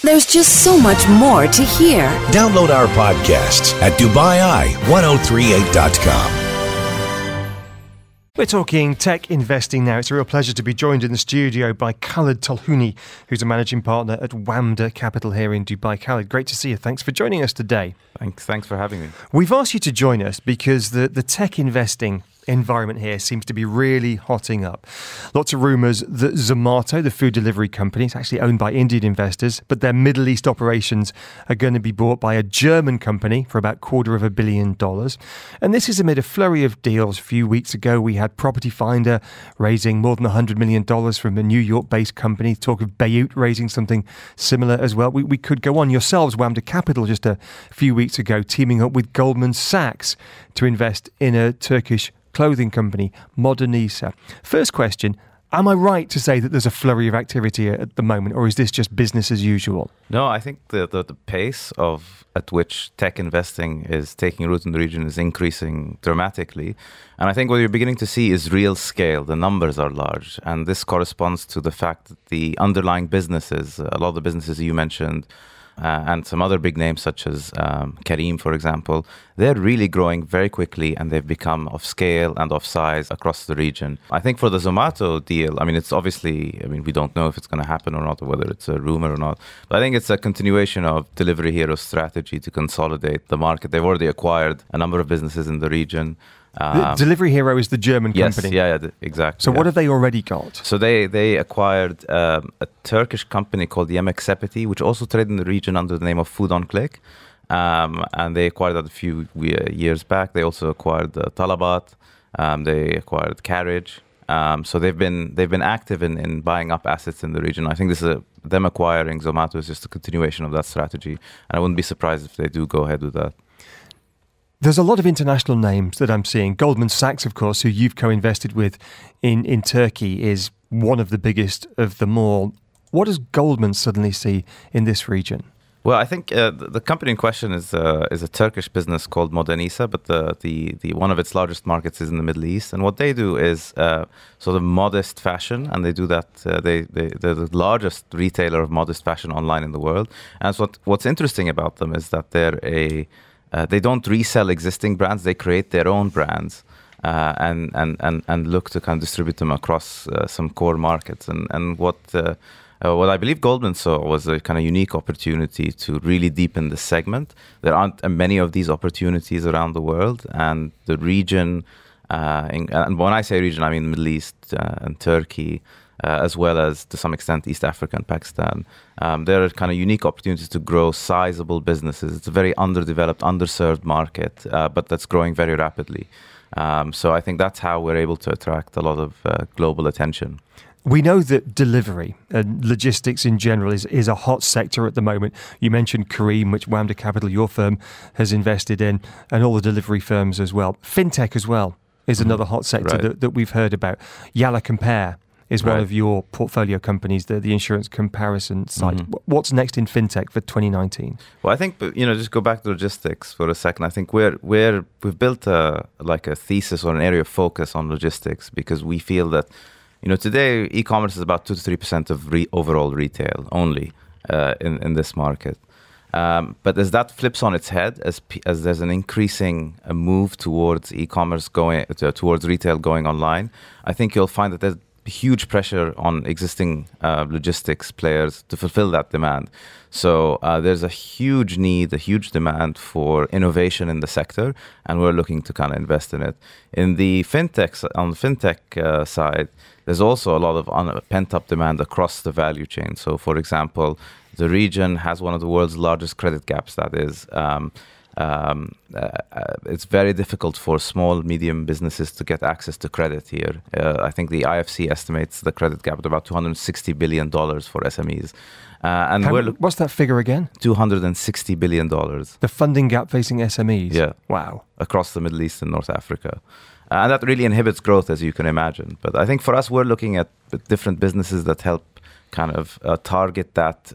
There's just so much more to hear. Download our podcasts at DubaiI1038.com. We're talking tech investing now. It's a real pleasure to be joined in the studio by Khaled Tolhouni, who's a managing partner at WAMDA Capital here in Dubai. Khaled, great to see you. Thanks for joining us today. Thanks for having me. We've asked you to join us because the tech investing environment here seems to be really hotting up. Lots of rumours that Zomato, the food delivery company, is actually owned by Indian investors, but their Middle East operations are going to be bought by a German company for about $250 million. And this is amid a flurry of deals. A few weeks ago, we had Property Finder raising more than $100 million from a New York-based company. Talk of Bayut raising something similar as well. We could go on. Yourselves, WAMDA Capital, just a few weeks ago, teaming up with Goldman Sachs to invest in a Turkish clothing company, Modernisa. First question, am I right to say that there's a flurry of activity at the moment, or is this just business as usual? No, I think the pace at which tech investing is taking root in the region is increasing dramatically. And I think what you're beginning to see is real scale. The numbers are large. And this corresponds to the fact that the underlying businesses, a lot of the businesses you mentioned, and some other big names such as Careem, for example, they're really growing very quickly and they've become of scale and of size across the region. I think for the Zomato deal, it's obviously, we don't know if it's going to happen or not, or whether it's a rumor or not. But I think it's a continuation of Delivery Hero's strategy to consolidate the market. They've already acquired a number of businesses in the region. Delivery Hero is the German company. Yes, exactly. So what have they already got? So they acquired a Turkish company called Yemeksepeti, which also traded in the region under the name of Food on Click. And they acquired that a few years back. They also acquired Talabat. They acquired Carriage. So they've been active in buying up assets in the region. I think them acquiring Zomato is just a continuation of that strategy. And I wouldn't be surprised if they do go ahead with that. There's a lot of international names that I'm seeing. Goldman Sachs, of course, who you've co-invested with in Turkey, is one of the biggest of them all. What does Goldman suddenly see in this region? Well, I think the company in question is a Turkish business called Modernisa, but the one of its largest markets is in the Middle East. And what they do is sort of modest fashion, and they do that. They're the largest retailer of modest fashion online in the world. And so what's interesting about them is that they don't resell existing brands; they create their own brands and look to kind of distribute them across some core markets. And what I believe Goldman saw was a kind of unique opportunity to really deepen the segment. There aren't many of these opportunities around the world, and the region. And when I say region, I mean the Middle East and Turkey. As well as, to some extent, East Africa and Pakistan. There are kind of unique opportunities to grow sizable businesses. It's a very underdeveloped, underserved market, but that's growing very rapidly. So I think that's how we're able to attract a lot of global attention. We know that delivery and logistics in general is a hot sector at the moment. You mentioned Careem, which WAMDA Capital, your firm, has invested in, and all the delivery firms as well. Fintech as well is another hot sector that we've heard about. Yalla Compare is one of your portfolio companies, the insurance comparison site. Mm-hmm. What's next in fintech for 2019? Well, I think, just go back to logistics for a second. I think we've built a thesis or an area of focus on logistics because we feel that, today e-commerce is about 2 to 3% of overall retail only in this market. But as that flips on its head, as there's an increasing move towards e-commerce towards retail going online, I think you'll find that there's huge pressure on existing logistics players to fulfill that demand. So there's a huge need, a huge demand for innovation in the sector, and we're looking to kind of invest in it. On the fintech side, there's also a lot of pent-up demand across the value chain. So, for example, the region has one of the world's largest credit gaps. That is, it's very difficult for small, medium businesses to get access to credit here. I think the IFC estimates the credit gap at about $260 billion for SMEs. What's that figure again? $260 billion. The funding gap facing SMEs? Yeah. Wow. Across the Middle East and North Africa. And that really inhibits growth, as you can imagine. But I think for us, we're looking at different businesses that help kind of target that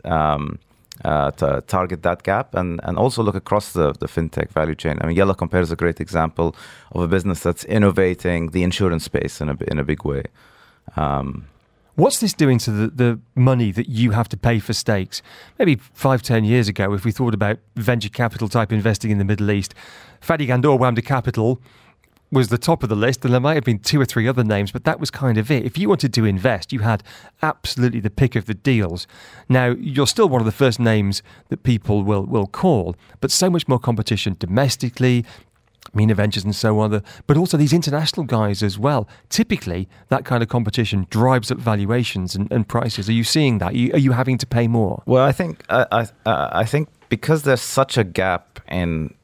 gap and also look across the fintech value chain. I mean, Yalla Compare is a great example of a business that's innovating the insurance space in a big way. What's this doing to the money that you have to pay for stakes? Maybe 5-10 years ago, if we thought about venture capital type investing in the Middle East, Fadi Ghandour, WAMDA Capital, was the top of the list, and there might have been 2 or 3 other names, but that was kind of it. If you wanted to invest, you had absolutely the pick of the deals. Now, you're still one of the first names that people will call, but so much more competition domestically, MENA Ventures and so on, but also these international guys as well. Typically, that kind of competition drives up valuations and prices. Are you seeing that? Are you having to pay more? Well, I think because there's such a gap in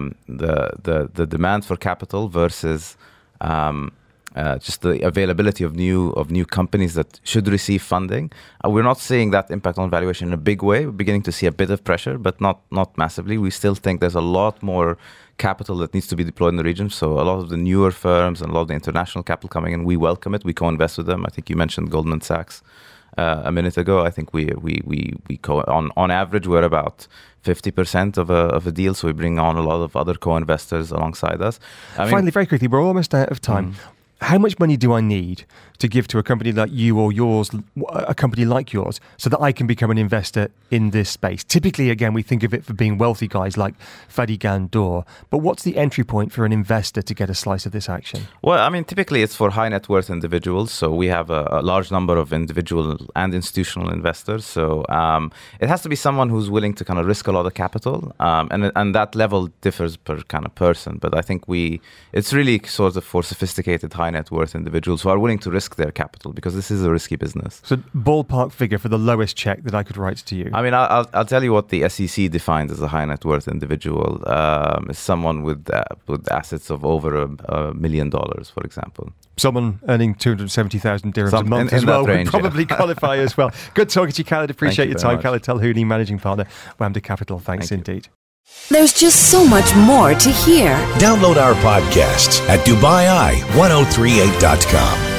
the demand for capital versus just the availability of new companies that should receive funding, we're not seeing that impact on valuation in a big way. We're beginning to see a bit of pressure, but not massively. We still think there's a lot more capital that needs to be deployed in the region. So a lot of the newer firms and a lot of the international capital coming in, we welcome it. We co-invest with them. I think you mentioned Goldman Sachs a minute ago. I think we on average we're about 50% of a deal. So we bring on a lot of other co-investors alongside us. Finally, very quickly, we're almost out of time. How much money do I need to give to a company like you or yours, a company like yours, so that I can become an investor in this space? Typically, again, we think of it for being wealthy guys like Fadi Ghandour. But what's the entry point for an investor to get a slice of this action? Well, I mean, typically it's for high net worth individuals. So we have a large number of individual and institutional investors. So it has to be someone who's willing to kind of risk a lot of capital. And that level differs per kind of person. But I think it's really sort of for sophisticated high net worth individuals who are willing to risk their capital, because this is a risky business. So ballpark figure for the lowest check that I could write to you? I mean, I'll tell you what the SEC defines as a high net worth individual. Is someone with assets of over $1 million, for example. Someone earning 270,000 dirhams a month as well would probably qualify as well. Good talking to you, Khaled. Appreciate your time. Khaled Telhouni, Managing Partner, WAMDA Capital. Thanks indeed. There's just so much more to hear. Download our podcasts at DubaiEye1038.com.